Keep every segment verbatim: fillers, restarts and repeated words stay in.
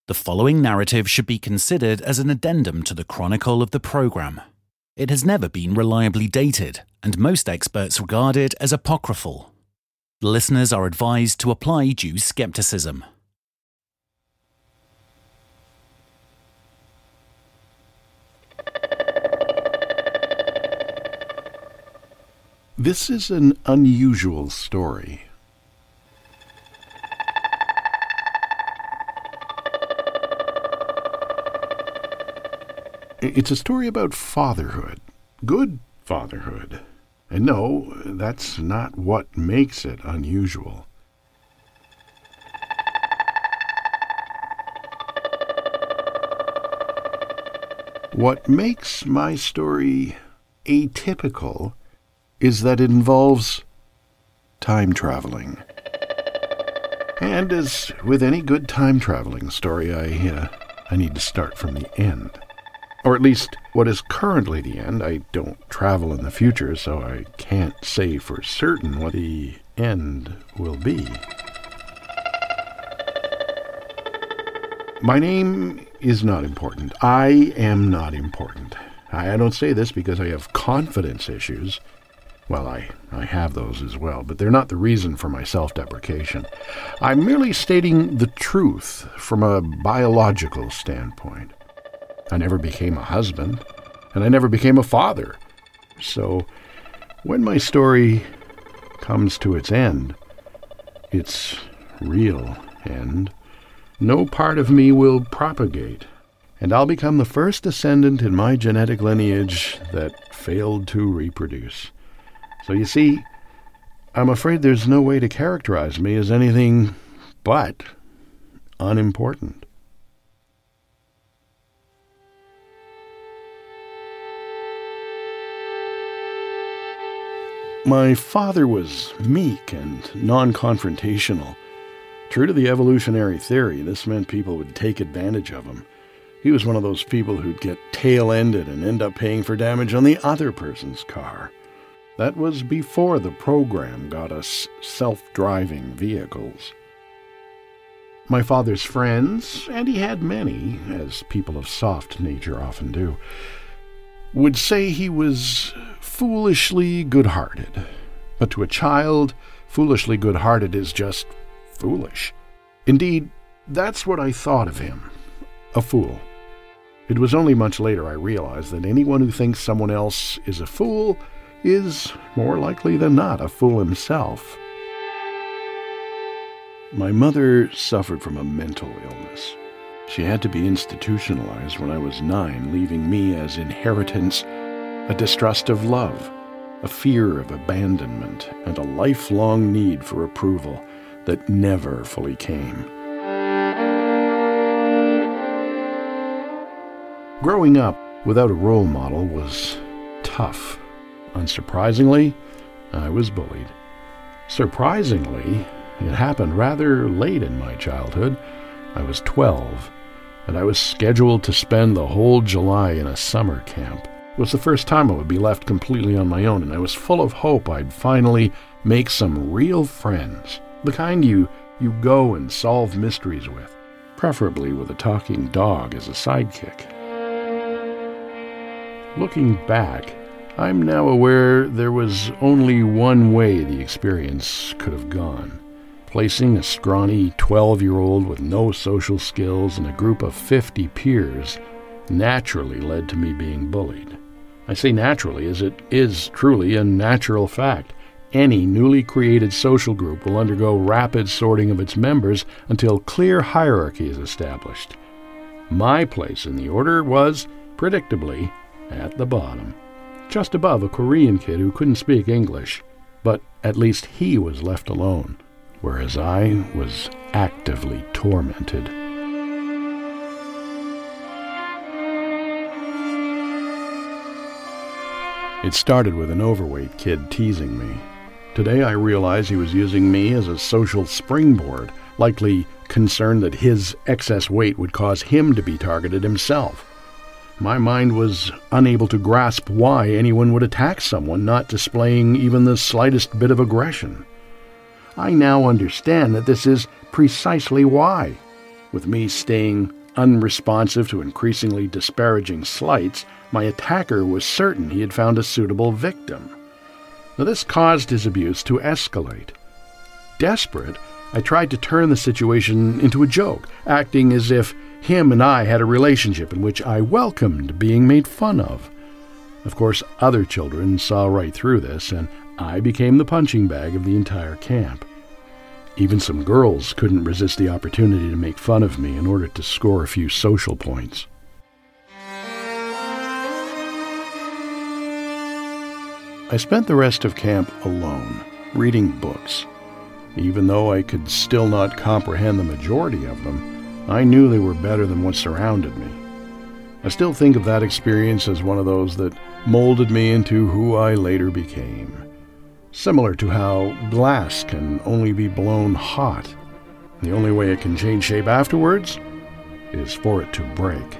The following narrative should be considered as an addendum to the chronicle of the program. It has never been reliably dated, and most experts regard it as apocryphal. Listeners are advised to apply due skepticism. This is an unusual story. It's a story about fatherhood, good fatherhood. And no, that's not what makes it unusual. What makes my story atypical is that it involves time traveling. And as with any good time traveling story, I, uh, I need to start from the end. Or at least what is currently the end. I don't travel in the future, so I can't say for certain what the end will be. My name is not important. I am not important. I don't say this because I have confidence issues. Well, I, I have those as well, but they're not the reason for my self-deprecation. I'm merely stating the truth from a biological standpoint. I never became a husband, and I never became a father. So when my story comes to its end, its real end, no part of me will propagate, and I'll become the first descendant in my genetic lineage that failed to reproduce. So you see, I'm afraid there's no way to characterize me as anything but unimportant. My father was meek and non-confrontational. True to the evolutionary theory, this meant people would take advantage of him. He was one of those people who'd get tail-ended and end up paying for damage on the other person's car. That was before the program got us self-driving vehicles. My father's friends, and he had many, as people of soft nature often do, would say he was foolishly good-hearted. But to a child, foolishly good-hearted is just foolish. Indeed, that's what I thought of him, a fool. It was only much later I realized that anyone who thinks someone else is a fool is, more likely than not, a fool himself. My mother suffered from a mental illness. She had to be institutionalized when I was nine, leaving me as inheritance a distrust of love, a fear of abandonment, and a lifelong need for approval that never fully came. Growing up without a role model was tough. Unsurprisingly, I was bullied. Surprisingly, it happened rather late in my childhood. I was twelve, and I was scheduled to spend the whole July in a summer camp. It was the first time I would be left completely on my own, and I was full of hope I'd finally make some real friends, the kind you, you go and solve mysteries with, preferably with a talking dog as a sidekick. Looking back, I'm now aware there was only one way the experience could have gone. Placing a scrawny twelve-year-old with no social skills in a group of fifty peers naturally led to me being bullied. I say naturally as it is truly a natural fact. Any newly created social group will undergo rapid sorting of its members until clear hierarchy is established. My place in the order was, predictably, at the bottom, just above a Korean kid who couldn't speak English, but at least he was left alone, whereas I was actively tormented. It started with an overweight kid teasing me. Today I realize he was using me as a social springboard, likely concerned that his excess weight would cause him to be targeted himself. My mind was unable to grasp why anyone would attack someone not displaying even the slightest bit of aggression. I now understand that this is precisely why. With me staying unresponsive to increasingly disparaging slights, my attacker was certain he had found a suitable victim. Now, this caused his abuse to escalate. Desperate, I tried to turn the situation into a joke, acting as if him and I had a relationship in which I welcomed being made fun of. Of course, other children saw right through this, and I became the punching bag of the entire camp. Even some girls couldn't resist the opportunity to make fun of me in order to score a few social points. I spent the rest of camp alone, reading books. Even though I could still not comprehend the majority of them, I knew they were better than what surrounded me. I still think of that experience as one of those that molded me into who I later became. Similar to how glass can only be blown hot. The only way it can change shape afterwards is for it to break.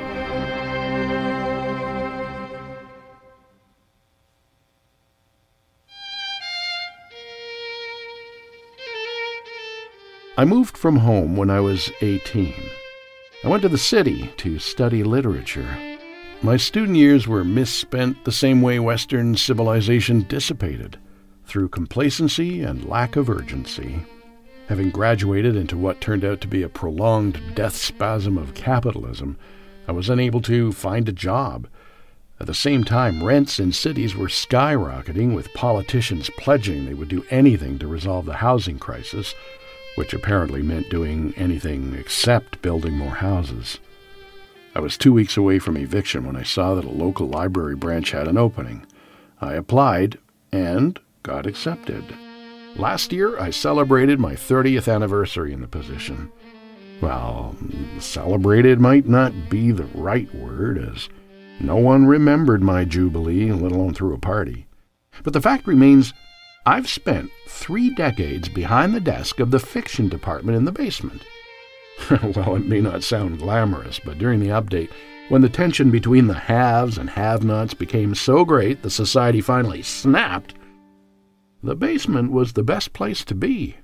I moved from home when I was eighteen. I went to the city to study literature. My student years were misspent the same way Western civilization dissipated, through complacency and lack of urgency. Having graduated into what turned out to be a prolonged death spasm of capitalism, I was unable to find a job. At the same time, rents in cities were skyrocketing, with politicians pledging they would do anything to resolve the housing crisis, which apparently meant doing anything except building more houses. I was two weeks away from eviction when I saw that a local library branch had an opening. I applied and got accepted. Last year, I celebrated my thirtieth anniversary in the position. Well, celebrated might not be the right word, as no one remembered my jubilee, let alone threw a party. But the fact remains, I've spent three decades behind the desk of the fiction department in the basement. Well, it may not sound glamorous, but during the update, when the tension between the haves and have-nots became so great the society finally snapped, the basement was the best place to be.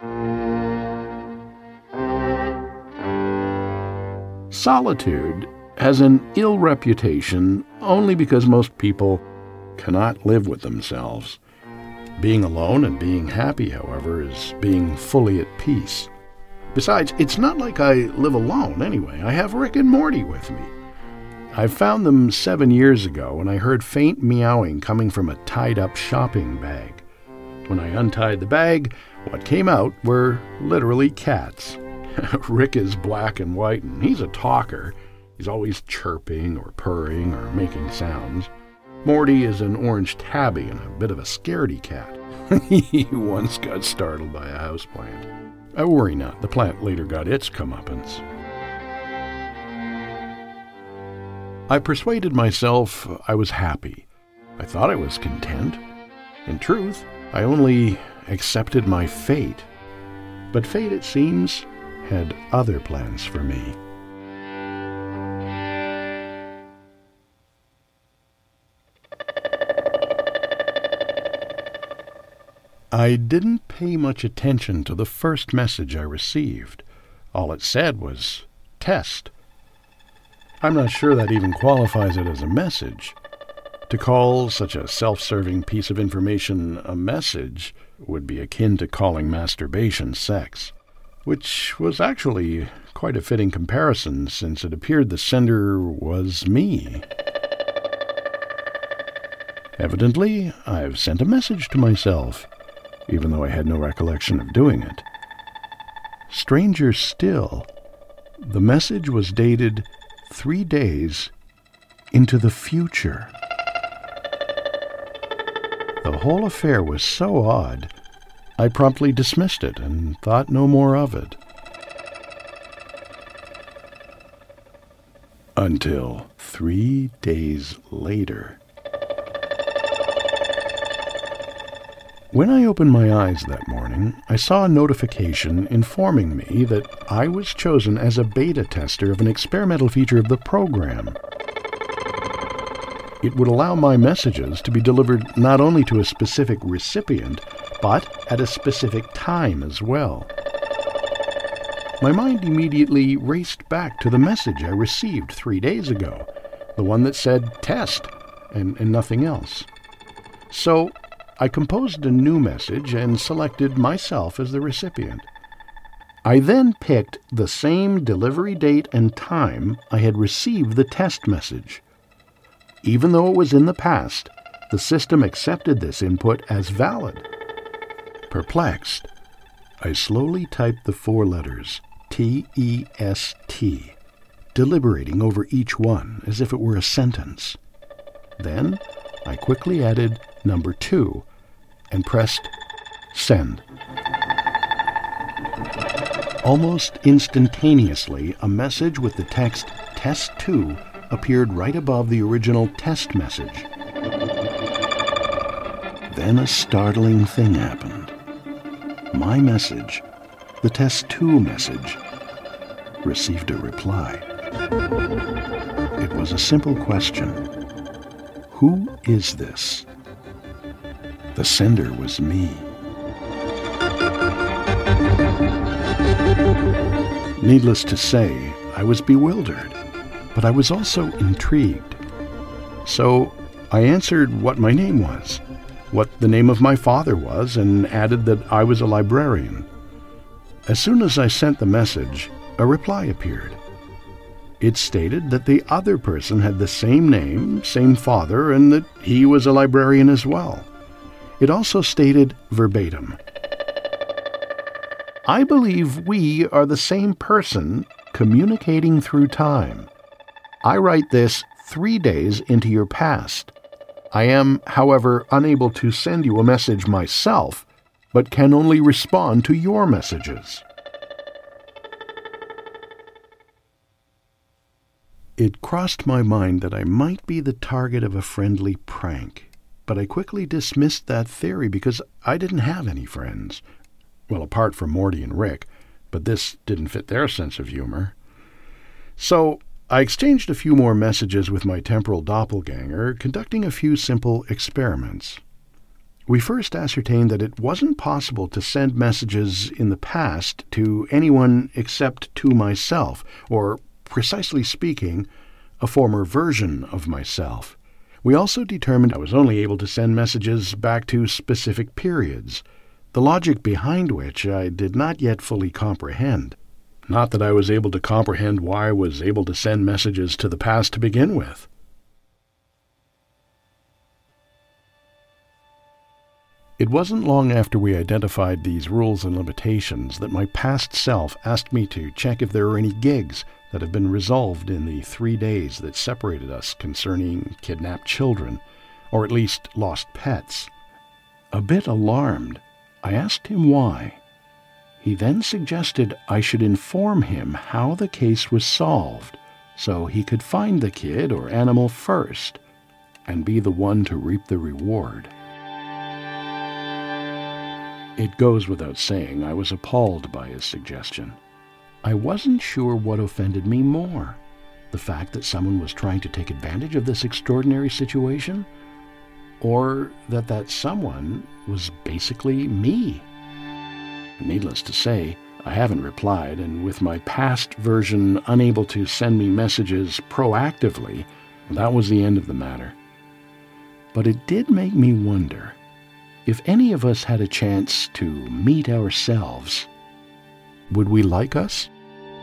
Solitude has an ill reputation only because most people cannot live with themselves. Being alone and being happy, however, is being fully at peace. Besides, it's not like I live alone anyway. I have Rick and Morty with me. I found them seven years ago, and I heard faint meowing coming from a tied-up shopping bag. When I untied the bag, what came out were literally cats. Rick is black and white, and he's a talker. He's always chirping or purring or making sounds. Morty is an orange tabby and a bit of a scaredy cat. He once got startled by a houseplant. I worry not, the plant later got its comeuppance. I persuaded myself I was happy. I thought I was content. In truth, I only accepted my fate. But fate, it seems, had other plans for me. I didn't pay much attention to the first message I received. All it said was, test. I'm not sure that even qualifies it as a message. To call such a self-serving piece of information a message would be akin to calling masturbation sex, which was actually quite a fitting comparison since it appeared the sender was me. Evidently, I've sent a message to myself, even though I had no recollection of doing it. Stranger still, the message was dated three days into the future. The whole affair was so odd, I promptly dismissed it and thought no more of it. Until three days later. When I opened my eyes that morning, I saw a notification informing me that I was chosen as a beta tester of an experimental feature of the program. It would allow my messages to be delivered not only to a specific recipient, but at a specific time as well. my mind immediately raced back to the message I received three days ago, the one that said test and, and nothing else. So I composed a new message and selected myself as the recipient. I then picked the same delivery date and time I had received the test message. Even though it was in the past, the system accepted this input as valid. Perplexed, I slowly typed the four letters T E S T, deliberating over each one as if it were a sentence. Then I quickly added number two and pressed send. Almost instantaneously, a message with the text test two appeared right above the original test message. Then a startling thing happened. My message, the test two message, received a reply. It was a simple question. Who is this? The sender was me. Needless to say, I was bewildered, but I was also intrigued. So I answered what my name was, what the name of my father was, and added that I was a librarian. As soon as I sent the message, a reply appeared. It stated that the other person had the same name, same father, and that he was a librarian as well. It also stated verbatim, I believe we are the same person communicating through time. I write this three days into your past. I am, however, unable to send you a message myself, but can only respond to your messages. It crossed my mind that I might be the target of a friendly prank, but I quickly dismissed that theory because I didn't have any friends. Well, apart from Morty and Rick, but this didn't fit their sense of humor. So I exchanged a few more messages with my temporal doppelganger, conducting a few simple experiments. We first ascertained that it wasn't possible to send messages in the past to anyone except to myself, or, precisely speaking, a former version of myself. We also determined I was only able to send messages back to specific periods, the logic behind which I did not yet fully comprehend. Not that I was able to comprehend why I was able to send messages to the past to begin with. It wasn't long after we identified these rules and limitations that my past self asked me to check if there were any gigs that have been resolved in the three days that separated us concerning kidnapped children, or at least lost pets. A bit alarmed, I asked him why. He then suggested I should inform him how the case was solved, so he could find the kid or animal first, and be the one to reap the reward. It goes without saying I was appalled by his suggestion. I wasn't sure what offended me more, the fact that someone was trying to take advantage of this extraordinary situation, or that that someone was basically me. Needless to say, I haven't replied, and with my past version unable to send me messages proactively, that was the end of the matter. But it did make me wonder, if any of us had a chance to meet ourselves, would we like us?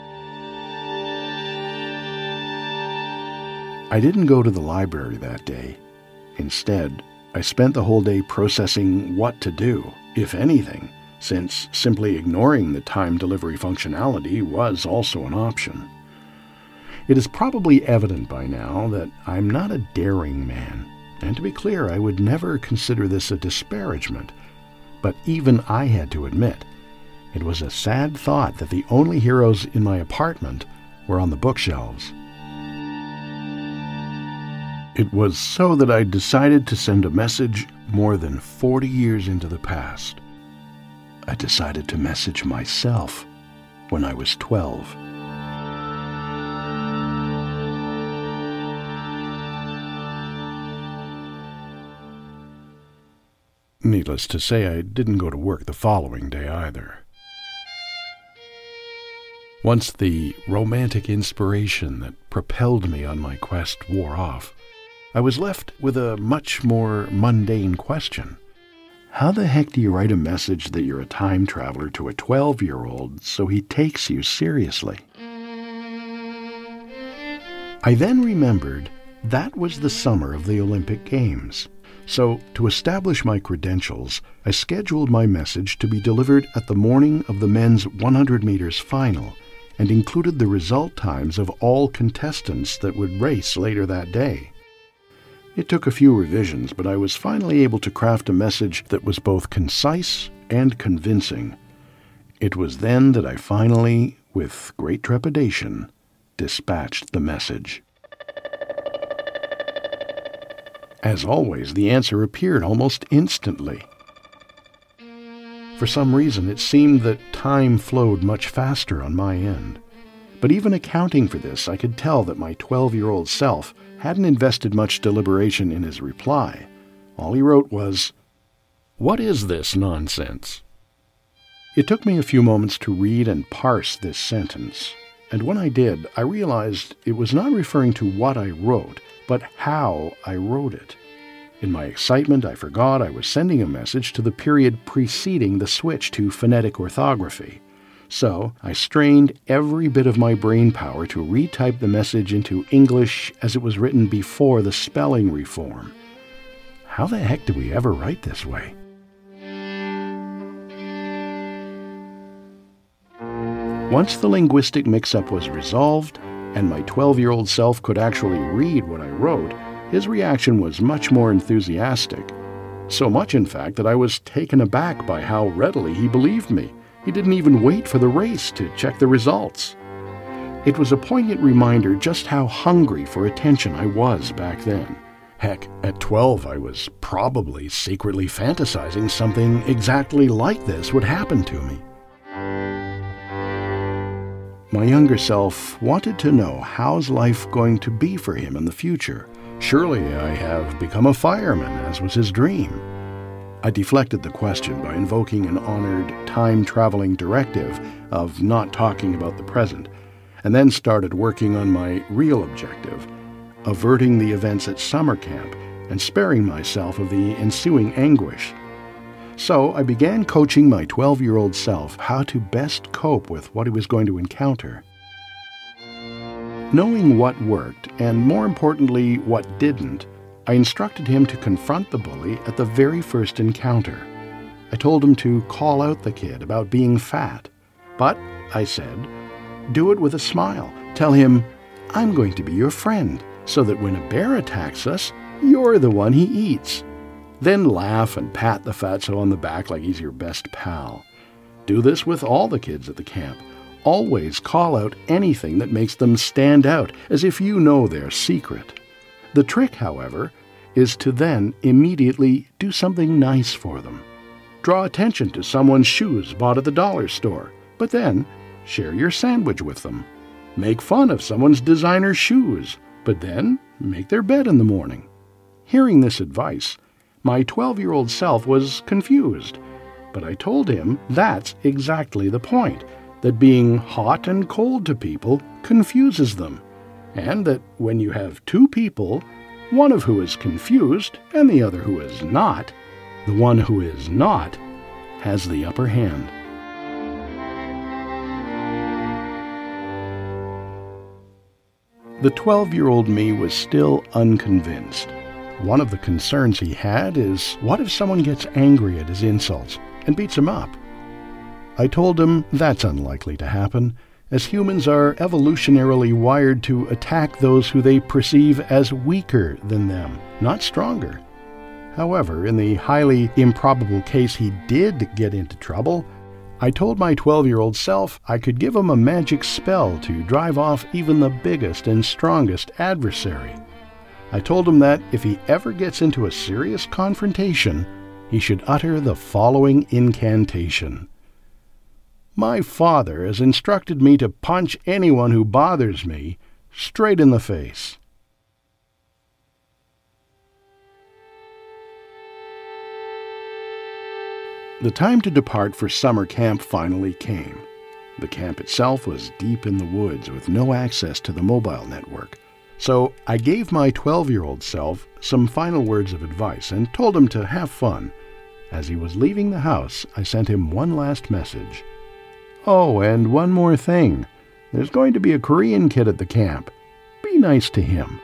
I didn't go to the library that day. Instead, I spent the whole day processing what to do, if anything, since simply ignoring the time delivery functionality was also an option. It is probably evident by now that I'm not a daring man, and to be clear, I would never consider this a disparagement, but even I had to admit, it was a sad thought that the only heroes in my apartment were on the bookshelves. It was so that I decided to send a message more than forty years into the past. I decided to message myself when I was twelve. Needless to say, I didn't go to work the following day either. Once the romantic inspiration that propelled me on my quest wore off, I was left with a much more mundane question. How the heck do you write a message that you're a time traveler to a twelve-year-old so he takes you seriously? I then remembered that was the summer of the Olympic Games. So, to establish my credentials, I scheduled my message to be delivered at the morning of the men's one hundred meters final and included the result times of all contestants that would race later that day. It took a few revisions, but I was finally able to craft a message that was both concise and convincing. It was then that I finally, with great trepidation, dispatched the message. As always, the answer appeared almost instantly. For some reason, it seemed that time flowed much faster on my end. But even accounting for this, I could tell that my twelve-year-old self hadn't invested much deliberation in his reply. All he wrote was, "What is this nonsense?" It took me a few moments to read and parse this sentence, and when I did, I realized it was not referring to what I wrote, but how I wrote it. In my excitement, I forgot I was sending a message to the period preceding the switch to phonetic orthography. So I strained every bit of my brain power to retype the message into English as it was written before the spelling reform. How the heck do we ever write this way? Once the linguistic mix-up was resolved, and my twelve-year-old self could actually read what I wrote, his reaction was much more enthusiastic. So much, in fact, that I was taken aback by how readily he believed me. He didn't even wait for the race to check the results. It was a poignant reminder just how hungry for attention I was back then. Heck, at twelve I was probably secretly fantasizing something exactly like this would happen to me. My younger self wanted to know how's life going to be for him in the future. Surely I have become a fireman, as was his dream. I deflected the question by invoking an honored time-traveling directive of not talking about the present, and then started working on my real objective, averting the events at summer camp and sparing myself of the ensuing anguish. So I began coaching my twelve-year-old self how to best cope with what he was going to encounter. Knowing what worked, and more importantly, what didn't, I instructed him to confront the bully at the very first encounter. I told him to call out the kid about being fat. But, I said, do it with a smile. Tell him, I'm going to be your friend, so that when a bear attacks us, you're the one he eats. Then laugh and pat the fatso on the back like he's your best pal. Do this with all the kids at the camp. Always call out anything that makes them stand out, as if you know their secret. The trick, however, is to then immediately do something nice for them. Draw attention to someone's shoes bought at the dollar store, but then share your sandwich with them. Make fun of someone's designer shoes, but then make their bed in the morning. Hearing this advice, my twelve-year-old self was confused, but I told him that's exactly the point, that being hot and cold to people confuses them, and that when you have two people, one of who is confused and the other who is not, the one who is not has the upper hand. The twelve-year-old me was still unconvinced. One of the concerns he had is, what if someone gets angry at his insults and beats him up? I told him that's unlikely to happen, as humans are evolutionarily wired to attack those who they perceive as weaker than them, not stronger. However, in the highly improbable case he did get into trouble, I told my twelve-year-old self I could give him a magic spell to drive off even the biggest and strongest adversary. I told him that if he ever gets into a serious confrontation, he should utter the following incantation. My father has instructed me to punch anyone who bothers me straight in the face. The time to depart for summer camp finally came. The camp itself was deep in the woods with no access to the mobile network. So I gave my twelve-year-old self some final words of advice and told him to have fun. As he was leaving the house, I sent him one last message. Oh, and one more thing. There's going to be a Korean kid at the camp. Be nice to him.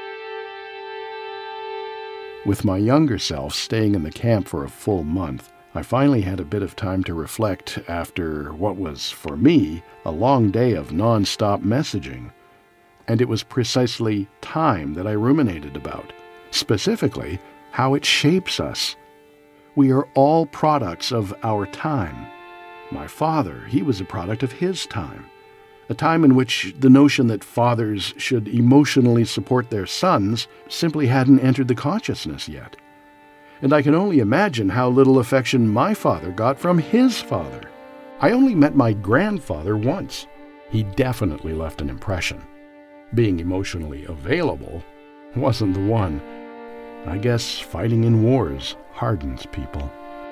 With my younger self staying in the camp for a full month, I finally had a bit of time to reflect after what was, for me, a long day of non-stop messaging. And it was precisely time that I ruminated about, specifically how it shapes us. We are all products of our time. My father, he was a product of his time, a time in which the notion that fathers should emotionally support their sons simply hadn't entered the consciousness yet. And I can only imagine how little affection my father got from his father. I only met my grandfather once. He definitely left an impression. Being emotionally available wasn't the one. I guess fighting in wars hardens people.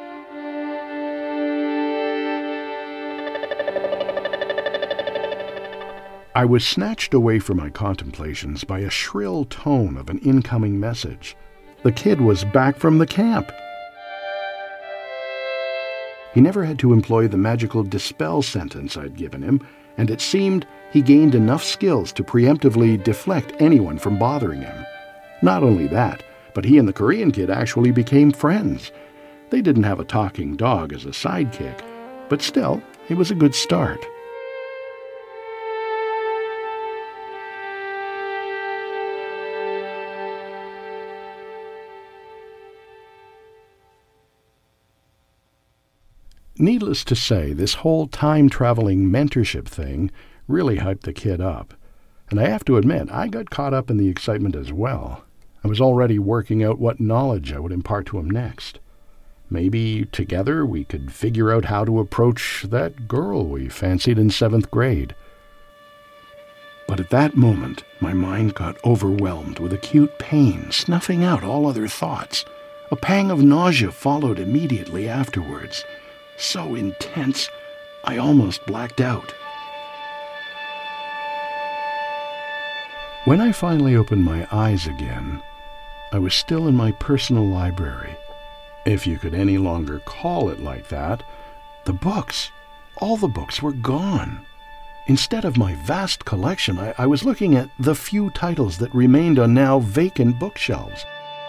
I was snatched away from my contemplations by a shrill tone of an incoming message. The kid was back from the camp. He never had to employ the magical dispel sentence I'd given him, and it seemed he gained enough skills to preemptively deflect anyone from bothering him. Not only that, but he and the Korean kid actually became friends. They didn't have a talking dog as a sidekick, but still, it was a good start. Needless to say, this whole time-traveling mentorship thing really hyped the kid up. And I have to admit, I got caught up in the excitement as well. I was already working out what knowledge I would impart to him next. Maybe together we could figure out how to approach that girl we fancied in seventh grade. But at that moment, my mind got overwhelmed with acute pain, snuffing out all other thoughts. A pang of nausea followed immediately afterwards. So intense, I almost blacked out. When I finally opened my eyes again, I was still in my personal library. If you could any longer call it like that, the books, all the books were gone. Instead of my vast collection, I, I was looking at the few titles that remained on now vacant bookshelves.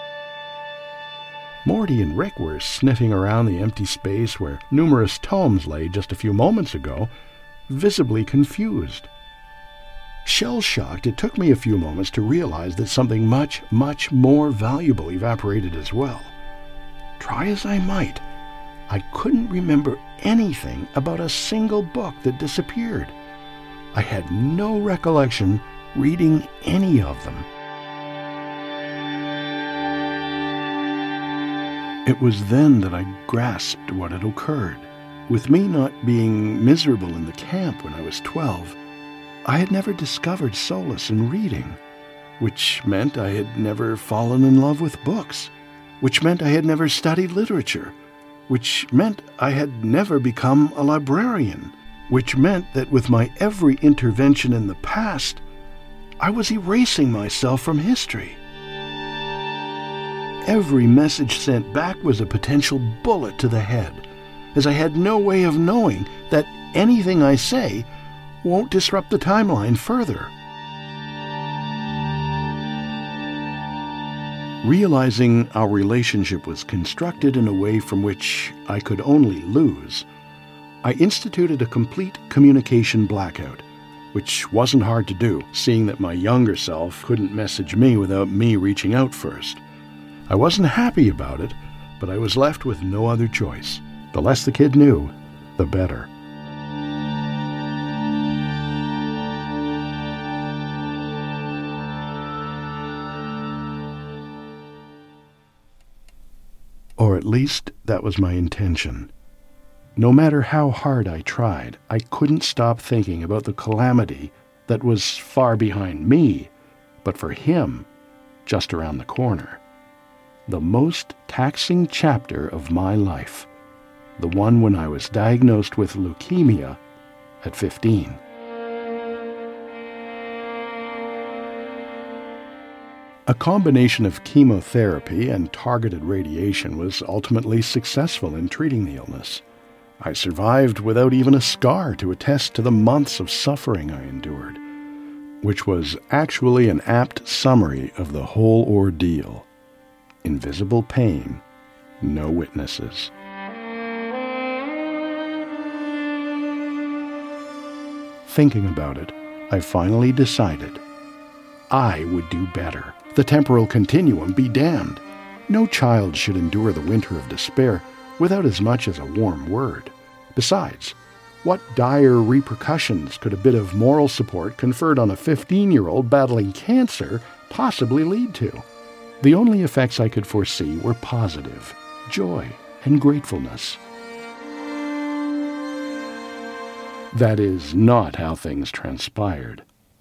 Morty and Rick were sniffing around the empty space where numerous tomes lay just a few moments ago, visibly confused. Shell-shocked, it took me a few moments to realize that something much, much more valuable evaporated as well. Try as I might, I couldn't remember anything about a single book that disappeared. I had no recollection reading any of them. It was then that I grasped what had occurred. With me not being miserable in the camp when I was twelve, I had never discovered solace in reading, which meant I had never fallen in love with books, which meant I had never studied literature, which meant I had never become a librarian, which meant that with my every intervention in the past, I was erasing myself from history. Every message sent back was a potential bullet to the head, as I had no way of knowing that anything I say won't disrupt the timeline further. Realizing our relationship was constructed in a way from which I could only lose, I instituted a complete communication blackout, which wasn't hard to do, seeing that my younger self couldn't message me without me reaching out first. I wasn't happy about it, but I was left with no other choice. The less the kid knew, the better. Or at least that was my intention. No matter how hard I tried, I couldn't stop thinking about the calamity that was far behind me, but for him, just around the corner. The most taxing chapter of my life, the one when I was diagnosed with leukemia at fifteen. A combination of chemotherapy and targeted radiation was ultimately successful in treating the illness. I survived without even a scar to attest to the months of suffering I endured, which was actually an apt summary of the whole ordeal. Invisible pain, no witnesses. Thinking about it, I finally decided I would do better. The temporal continuum be damned. No child should endure the winter of despair without as much as a warm word. Besides, what dire repercussions could a bit of moral support conferred on a fifteen-year-old battling cancer possibly lead to? The only effects I could foresee were positive, joy, and gratefulness. That is not how things transpired.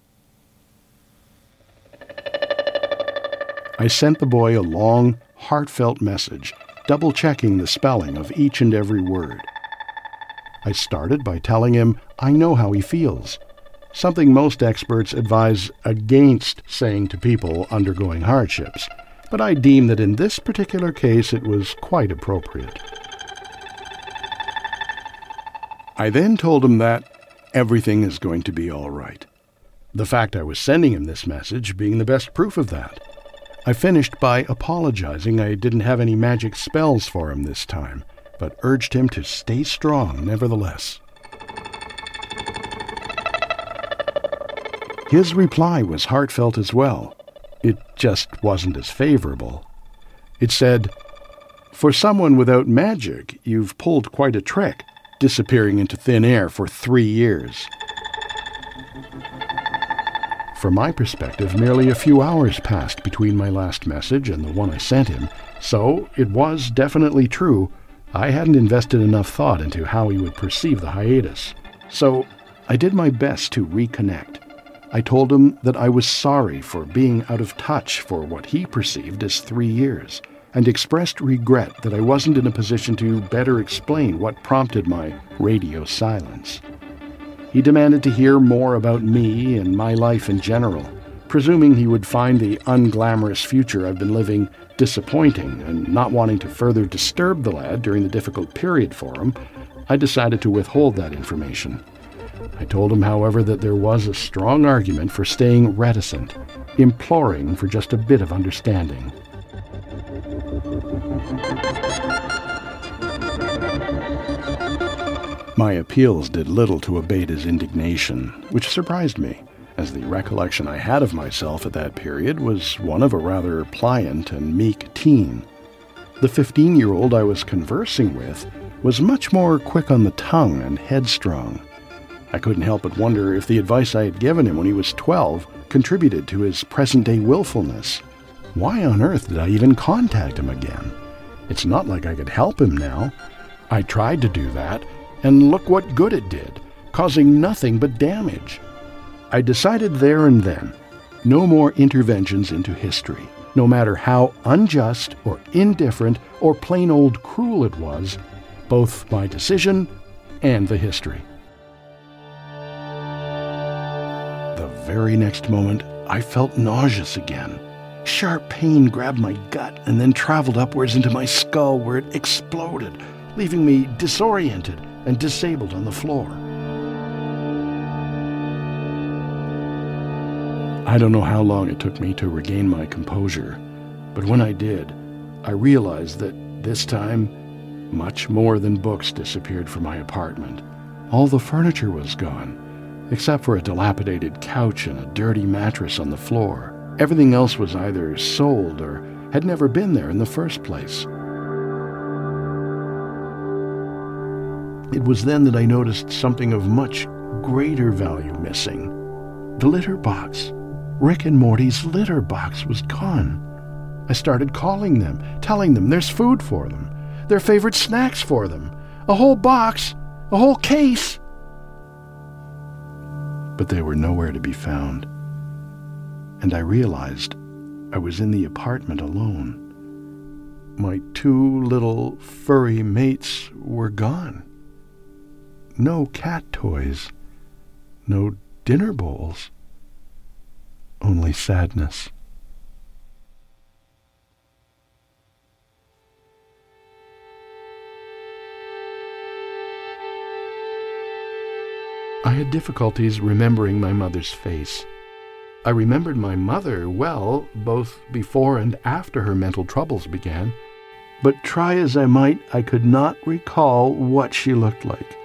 I sent the boy a long, heartfelt message, double-checking the spelling of each and every word. I started by telling him I know how he feels, something most experts advise against saying to people undergoing hardships, but I deem that in this particular case it was quite appropriate. I then told him that everything is going to be all right. The fact I was sending him this message being the best proof of that. I finished by apologizing I didn't have any magic spells for him this time, but urged him to stay strong nevertheless. His reply was heartfelt as well. It just wasn't as favorable. It said, "For someone without magic, you've pulled quite a trick, disappearing into thin air for three years." From my perspective, merely a few hours passed between my last message and the one I sent him, so it was definitely true. I hadn't invested enough thought into how he would perceive the hiatus. So I did my best to reconnect. I told him that I was sorry for being out of touch for what he perceived as three years, and expressed regret that I wasn't in a position to better explain what prompted my radio silence. He demanded to hear more about me and my life in general, presuming he would find the unglamorous future I've been living disappointing, and not wanting to further disturb the lad during the difficult period for him, I decided to withhold that information. I told him, however, that there was a strong argument for staying reticent, imploring for just a bit of understanding. My appeals did little to abate his indignation, which surprised me, as the recollection I had of myself at that period was one of a rather pliant and meek teen. The fifteen-year-old I was conversing with was much more quick on the tongue and headstrong. I couldn't help but wonder if the advice I had given him when he was twelve contributed to his present-day willfulness. Why on earth did I even contact him again? It's not like I could help him now. I tried to do that, and look what good it did, causing nothing but damage. I decided there and then, no more interventions into history, no matter how unjust or indifferent or plain old cruel it was, both my decision and the history. The very next moment, I felt nauseous again. Sharp pain grabbed my gut and then traveled upwards into my skull, where it exploded, leaving me disoriented and disabled on the floor. I don't know how long it took me to regain my composure, but when I did, I realized that this time, much more than books disappeared from my apartment. All the furniture was gone, except for a dilapidated couch and a dirty mattress on the floor. Everything else was either sold or had never been there in the first place. It was then that I noticed something of much greater value missing. The litter box. Rick and Morty's litter box was gone. I started calling them, telling them there's food for them, their favorite snacks for them, a whole box, a whole case. But they were nowhere to be found. And I realized I was in the apartment alone. My two little furry mates were gone. No cat toys, No dinner bowls. Only sadness. I had difficulties remembering my mother's face. I remembered my mother well, both before and after her mental troubles began, but try as I might, I could not recall what she looked like.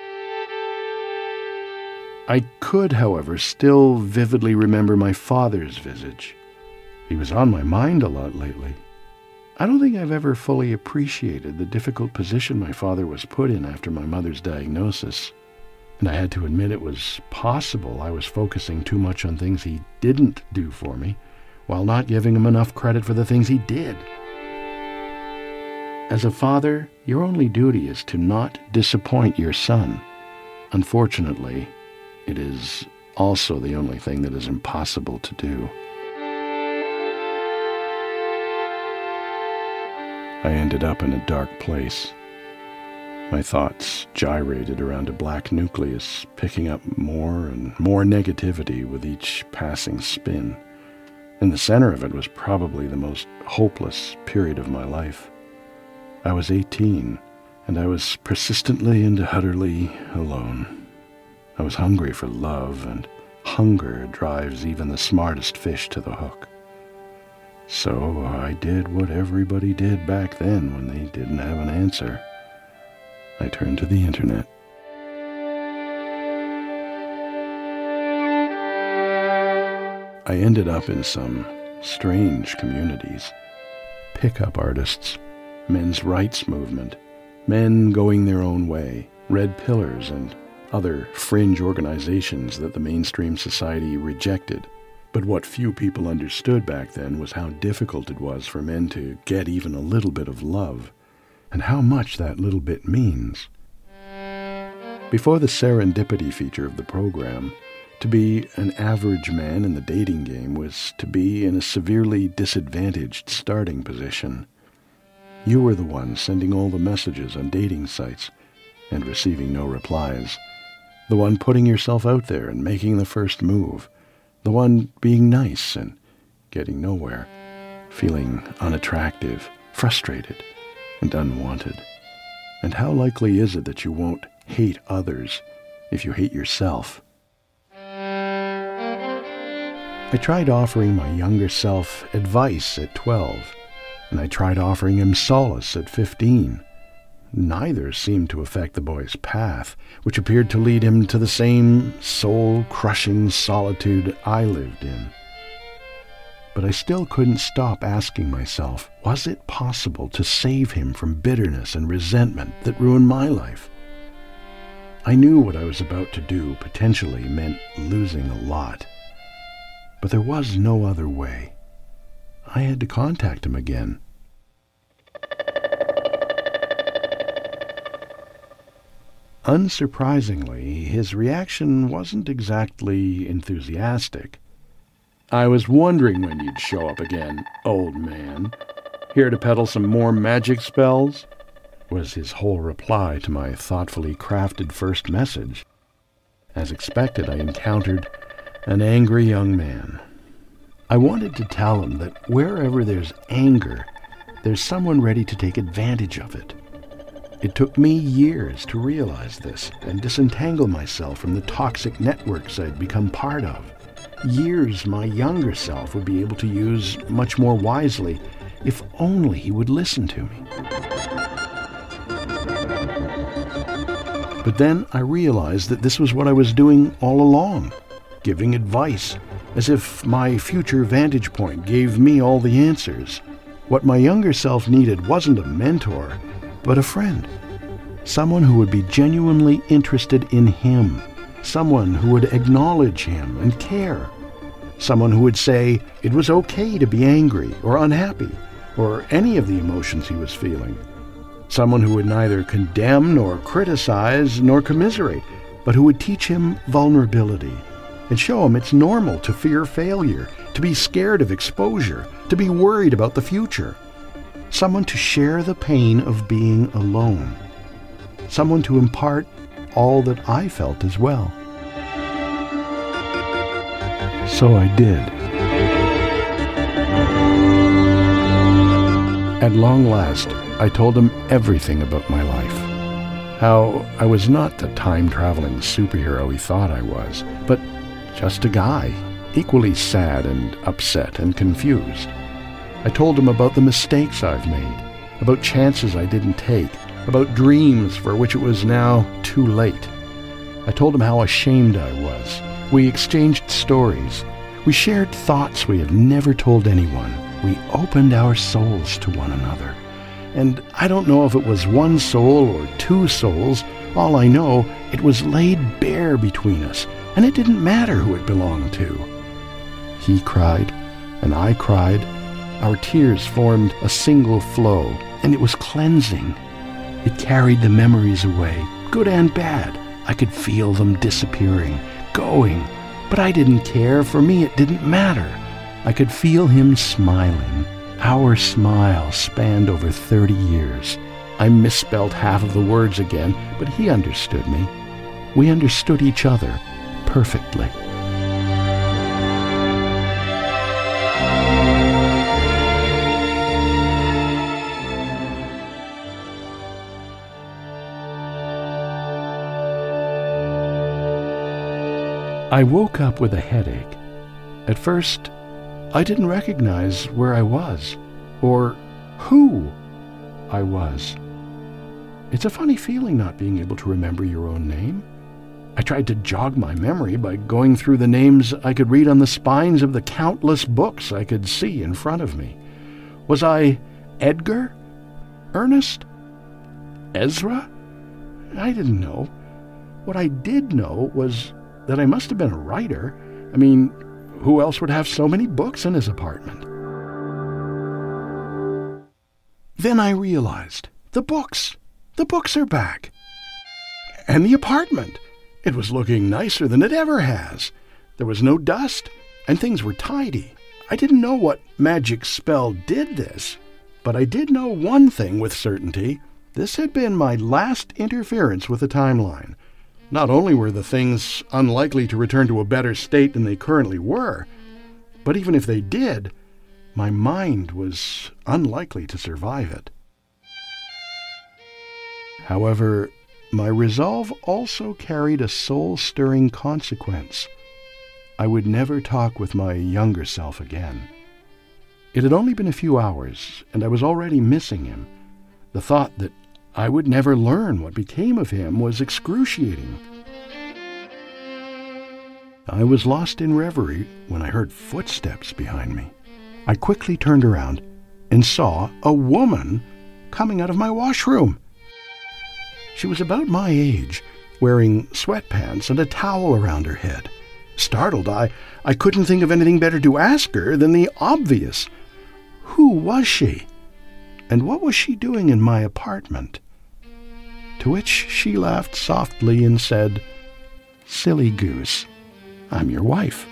I could, however, still vividly remember my father's visage. He was on my mind a lot lately. I don't think I've ever fully appreciated the difficult position my father was put in after my mother's diagnosis. And I had to admit it was possible I was focusing too much on things he didn't do for me, while not giving him enough credit for the things he did. As a father, your only duty is to not disappoint your son. Unfortunately, it is also the only thing that is impossible to do. I ended up in a dark place. My thoughts gyrated around a black nucleus, picking up more and more negativity with each passing spin. In the center of it was probably the most hopeless period of my life. I was eighteen, and I was persistently and utterly alone. I was hungry for love, and hunger drives even the smartest fish to the hook. So I did what everybody did back then when they didn't have an answer. I turned to the internet. I ended up in some strange communities. Pickup artists, men's rights movement, men going their own way, red pillars, and other fringe organizations that the mainstream society rejected. But what few people understood back then was how difficult it was for men to get even a little bit of love, and how much that little bit means. Before the serendipity feature of the program, to be an average man in the dating game was to be in a severely disadvantaged starting position. You were the one sending all the messages on dating sites and receiving no replies. The one putting yourself out there and making the first move. The one being nice and getting nowhere. Feeling unattractive, frustrated, and unwanted. And how likely is it that you won't hate others if you hate yourself? I tried offering my younger self advice at twelve, and I tried offering him solace at fifteen. Neither seemed to affect the boy's path, which appeared to lead him to the same soul-crushing solitude I lived in. But I still couldn't stop asking myself, was it possible to save him from bitterness and resentment that ruined my life? I knew what I was about to do potentially meant losing a lot. But there was no other way. I had to contact him again. Unsurprisingly, his reaction wasn't exactly enthusiastic. "I was wondering when you'd show up again, old man. Here to peddle some more magic spells?" was his whole reply to my thoughtfully crafted first message. As expected, I encountered an angry young man. I wanted to tell him that wherever there's anger, there's someone ready to take advantage of it. It took me years to realize this and disentangle myself from the toxic networks I'd become part of. Years my younger self would be able to use much more wisely if only he would listen to me. But then I realized that this was what I was doing all along, giving advice, as if my future vantage point gave me all the answers. What my younger self needed wasn't a mentor, but a friend. Someone who would be genuinely interested in him. Someone who would acknowledge him and care. Someone who would say it was okay to be angry or unhappy, or any of the emotions he was feeling. Someone who would neither condemn nor criticize nor commiserate, but who would teach him vulnerability and show him it's normal to fear failure, to be scared of exposure, to be worried about the future. Someone to share the pain of being alone. Someone to impart all that I felt as well. So I did. At long last, I told him everything about my life. How I was not the time-traveling superhero he thought I was, but just a guy, equally sad and upset and confused. I told him about the mistakes I've made, about chances I didn't take, about dreams for which it was now too late. I told him how ashamed I was. We exchanged stories. We shared thoughts we had never told anyone. We opened our souls to one another. And I don't know if it was one soul or two souls. All I know, it was laid bare between us, and it didn't matter who it belonged to. He cried, and I cried. Our tears formed a single flow, and it was cleansing. It carried the memories away, good and bad. I could feel them disappearing, going, but I didn't care. For me, it didn't matter. I could feel him smiling. Our smile spanned over thirty years. I misspelled half of the words again, but he understood me. We understood each other perfectly. I woke up with a headache. At first, I didn't recognize where I was, or who I was. It's a funny feeling not being able to remember your own name. I tried to jog my memory by going through the names I could read on the spines of the countless books I could see in front of me. Was I Edgar? Ernest? Ezra? I didn't know. What I did know was that I must have been a writer. I mean, who else would have so many books in his apartment? Then I realized, the books, the books are back. And the apartment, it was looking nicer than it ever has. There was no dust, and things were tidy. I didn't know what magic spell did this, but I did know one thing with certainty. This had been my last interference with the timeline. Not only were the things unlikely to return to a better state than they currently were, but even if they did, my mind was unlikely to survive it. However, my resolve also carried a soul-stirring consequence. I would never talk with my younger self again. It had only been a few hours, and I was already missing him. The thought that I would never learn what became of him was excruciating. I was lost in reverie when I heard footsteps behind me. I quickly turned around and saw a woman coming out of my washroom. She was about my age, wearing sweatpants and a towel around her head. Startled, I, I couldn't think of anything better to ask her than the obvious. Who was she? And what was she doing in my apartment? To which she laughed softly and said, "Silly goose, I'm your wife."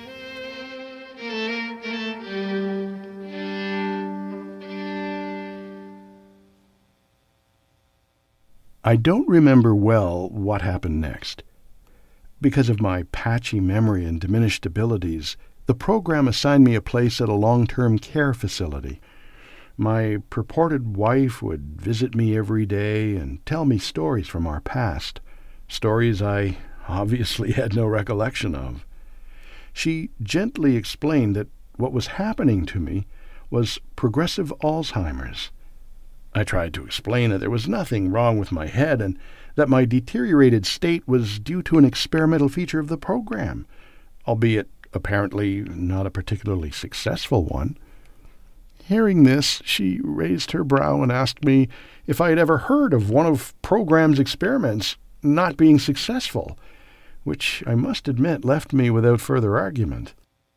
I don't remember well what happened next. Because of my patchy memory and diminished abilities, the program assigned me a place at a long-term care facility. My purported wife would visit me every day and tell me stories from our past, stories I obviously had no recollection of. She gently explained that what was happening to me was progressive Alzheimer's. I tried to explain that there was nothing wrong with my head and that my deteriorated state was due to an experimental feature of the program, albeit apparently not a particularly successful one. Hearing this, she raised her brow and asked me if I had ever heard of one of program's experiments not being successful, which I must admit left me without further argument.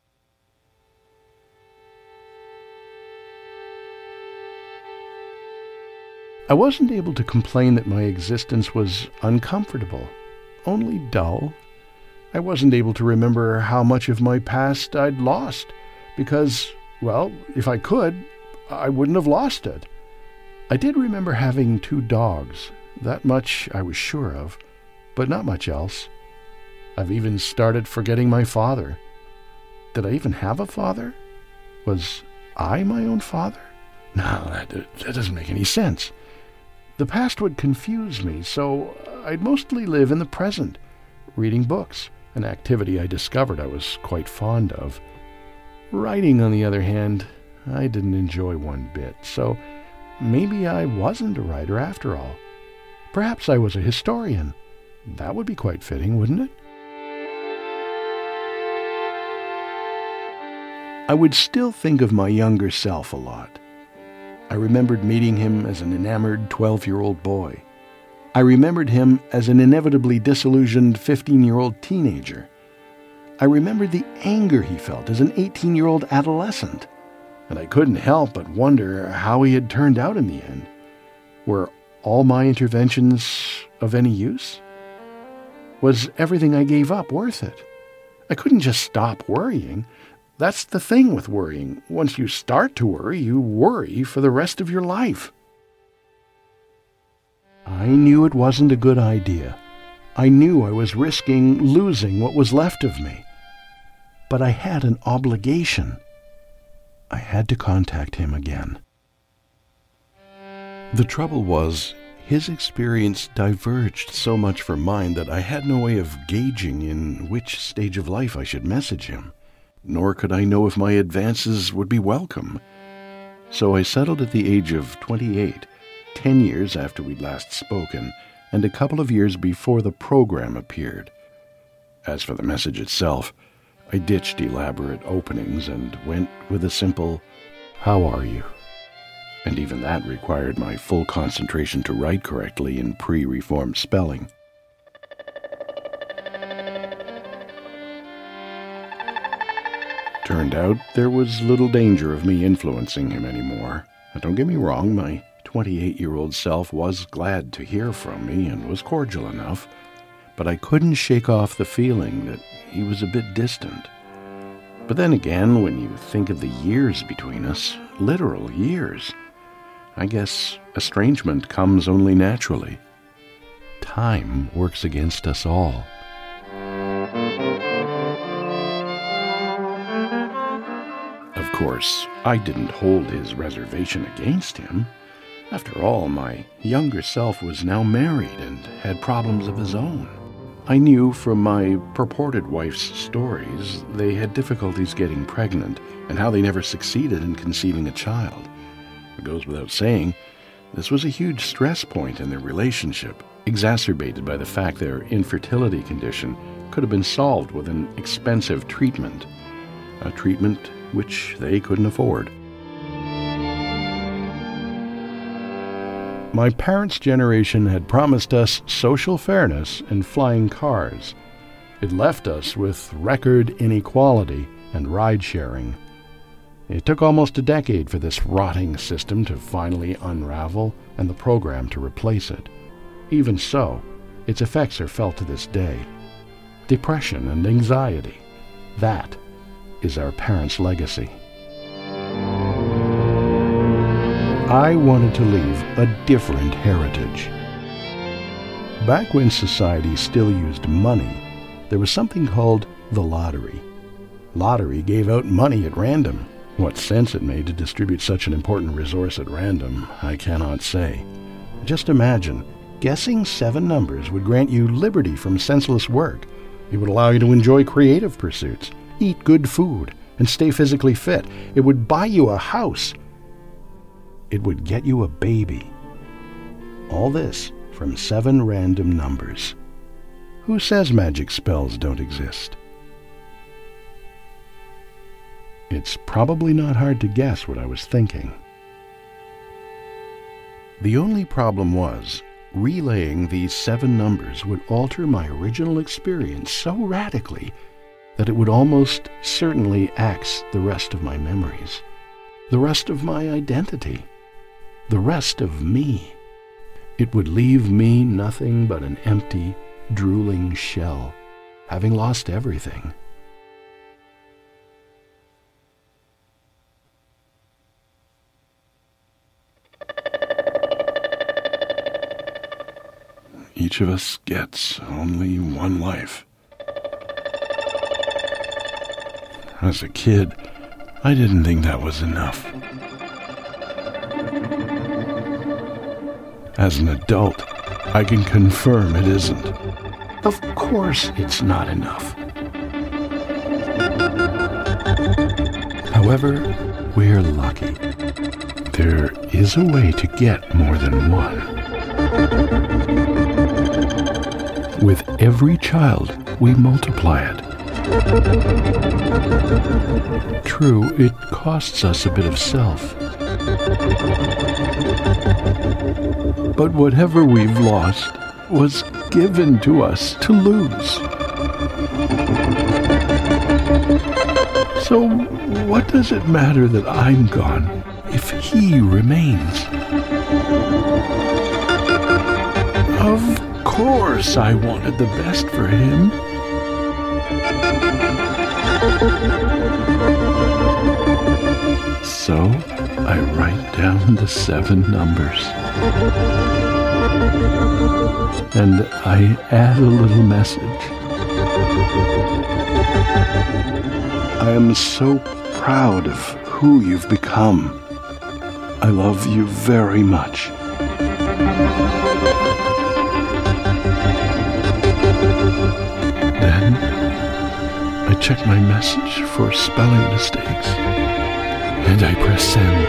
I wasn't able to complain that my existence was uncomfortable, only dull. I wasn't able to remember how much of my past I'd lost, because, well, if I could, I wouldn't have lost it. I did remember having two dogs, that much I was sure of, but not much else. I've even started forgetting my father. Did I even have a father? Was I my own father? No, that, that doesn't make any sense. The past would confuse me, so I'd mostly live in the present, reading books, an activity I discovered I was quite fond of. Writing, on the other hand, I didn't enjoy one bit, so maybe I wasn't a writer after all. Perhaps I was a historian. That would be quite fitting, wouldn't it? I would still think of my younger self a lot. I remembered meeting him as an enamored twelve-year-old boy. I remembered him as an inevitably disillusioned fifteen-year-old teenager. I remembered the anger he felt as an eighteen-year-old adolescent. And I couldn't help but wonder how he had turned out in the end. Were all my interventions of any use? Was everything I gave up worth it? I couldn't just stop worrying. That's the thing with worrying. Once you start to worry, you worry for the rest of your life. I knew it wasn't a good idea. I knew I was risking losing what was left of me. But I had an obligation. I had to contact him again. The trouble was, his experience diverged so much from mine that I had no way of gauging in which stage of life I should message him. Nor could I know if my advances would be welcome. So I settled at the age of twenty-eight, ten years after we'd last spoken, and a couple of years before the program appeared. As for the message itself, I ditched elaborate openings and went with a simple, "How are you?" And even that required my full concentration to write correctly in pre-reformed spelling. Turned out there was little danger of me influencing him anymore. Now, don't get me wrong, my twenty-eight-year-old self was glad to hear from me and was cordial enough, but I couldn't shake off the feeling that he was a bit distant. But then again, when you think of the years between us, literal years, I guess estrangement comes only naturally. Time works against us all. Of course, I didn't hold his reservation against him. After all, my younger self was now married and had problems of his own. I knew from my purported wife's stories they had difficulties getting pregnant and how they never succeeded in conceiving a child. It goes without saying, this was a huge stress point in their relationship, exacerbated by the fact their infertility condition could have been solved with an expensive treatment, a treatment which they couldn't afford. My parents' generation had promised us social fairness and flying cars. It left us with record inequality and ride-sharing. It took almost a decade for this rotting system to finally unravel and the program to replace it. Even so, its effects are felt to this day. Depression and anxiety. That is our parents' legacy. I wanted to leave a different heritage. Back when society still used money, there was something called the lottery. Lottery gave out money at random. What sense it made to distribute such an important resource at random, I cannot say. Just imagine, guessing seven numbers would grant you liberty from senseless work. It would allow you to enjoy creative pursuits, eat good food, and stay physically fit. It would buy you a house. It would get you a baby. All this from seven random numbers. Who says magic spells don't exist? It's probably not hard to guess what I was thinking. The only problem was, relaying these seven numbers would alter my original experience so radically that it would almost certainly axe the rest of my memories, the rest of my identity, the rest of me. It would leave me nothing but an empty, drooling shell, having lost everything. Each of us gets only one life. as a kid, I didn't think that was enough. As an adult, I can confirm it isn't. Of course it's not enough. However, we're lucky. There is a way to get more than one. With every child, we multiply it. True, it costs us a bit of self. But whatever we've lost was given to us to lose. So what does it matter that I'm gone if he remains? Of course I wanted the best for him. So I write down the seven numbers. And I add a little message. I am so proud of who you've become. I love you very much. Then I check my message for spelling mistakes, and I press send.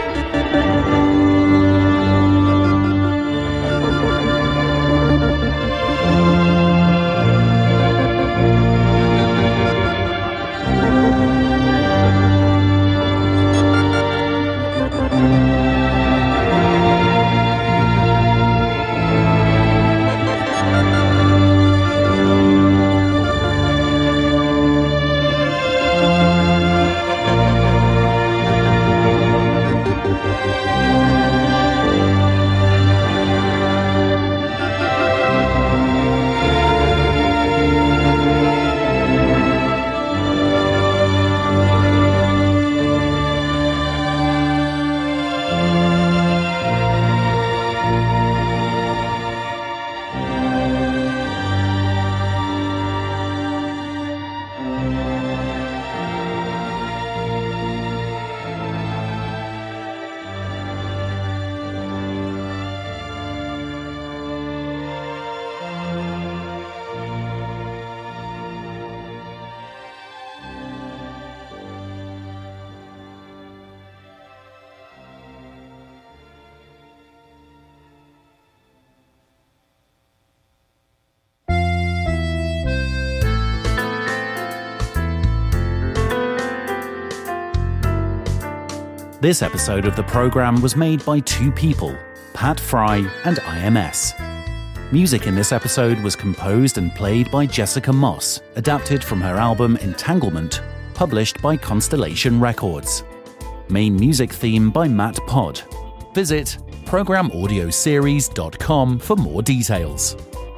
This episode of the programme was made by two people, Pat Fry and I M S. Music in this episode was composed and played by Jessica Moss, adapted from her album Entanglement, published by Constellation Records. Main music theme by Matt Pod. Visit program audio series dot com for more details.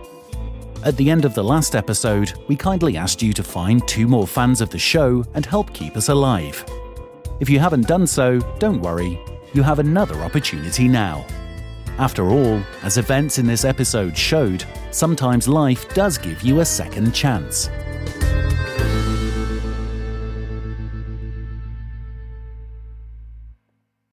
At the end of the last episode, we kindly asked you to find two more fans of the show and help keep us alive. If you haven't done so, don't worry, you have another opportunity now. After all, as events in this episode showed, sometimes life does give you a second chance.